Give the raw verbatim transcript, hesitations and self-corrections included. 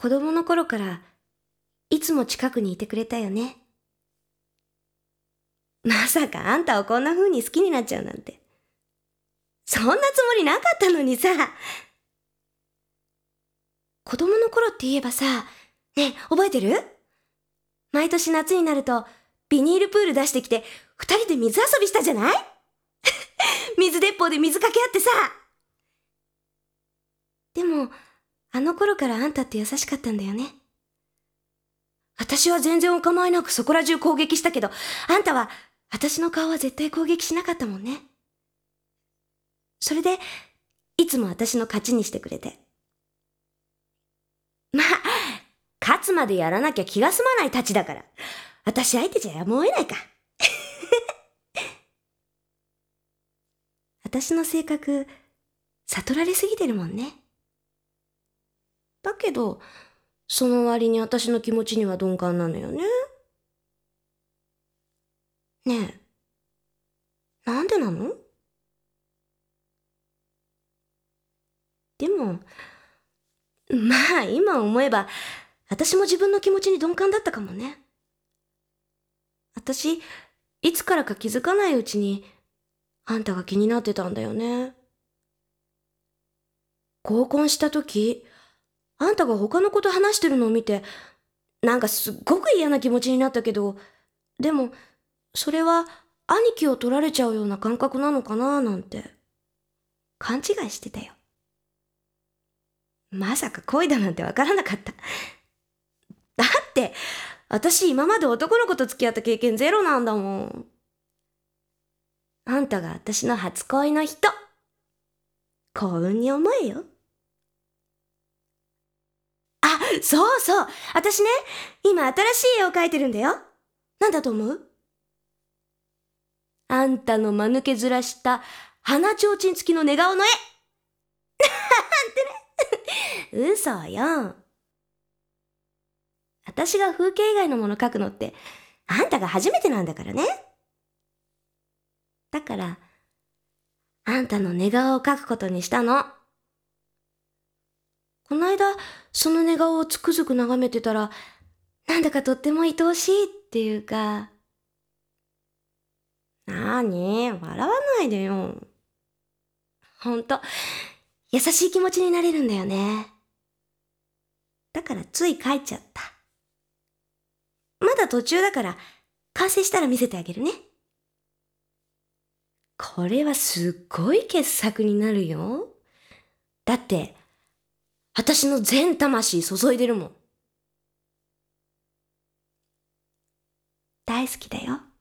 子供の頃からいつも近くにいてくれたよね。まさかあんたをこんな風に好きになっちゃうなんて。そんなつもりなかったのにさ。子供の頃って言えばさ、ねえ、覚えてる？毎年夏になるとビニールプール出してきて二人で水遊びしたじゃない？水鉄砲で水かけ合ってさ。でも、あの頃からあんたって優しかったんだよね。私は全然お構いなくそこら中攻撃したけど、あんたは私の顔は絶対攻撃しなかったもんね。それで、いつも私の勝ちにしてくれて。まあ、勝つまでやらなきゃ気が済まないたちだから、私相手じゃやむを得ないか。私の性格、悟られすぎてるもんね。だけど、その割に私の気持ちには鈍感なのよね。ねえ、なんでなの？でも、まあ今思えば、私も自分の気持ちに鈍感だったかもね。私、いつからか気づかないうちに、あんたが気になってたんだよね。合コンした時、あんたが他の子と話してるのを見て、なんかすっごく嫌な気持ちになったけど、でも、それは兄貴を取られちゃうような感覚なのかななんて、勘違いしてたよ。まさか恋だなんてわからなかった。だって、私今まで男の子と付き合った経験ゼロなんだもん。あんたが私の初恋の人。幸運に思えよ。あ、そうそう。私ね、今新しい絵を描いてるんだよ。なんだと思う？あんたの間抜けずらした鼻ちょうちん付きの寝顔の絵。なんてね。嘘よ。私が風景以外のもの描くのって、あんたが初めてなんだからね。だから、あんたの寝顔を描くことにしたの。この間、その寝顔をつくづく眺めてたら、なんだかとっても愛おしいっていうか。なーに、笑わないでよ。ほんと、優しい気持ちになれるんだよね。だからつい描いちゃった。まだ途中だから、完成したら見せてあげるね。これはすっごい傑作になるよ。だって、私の全魂注いでるもん。大好きだよ。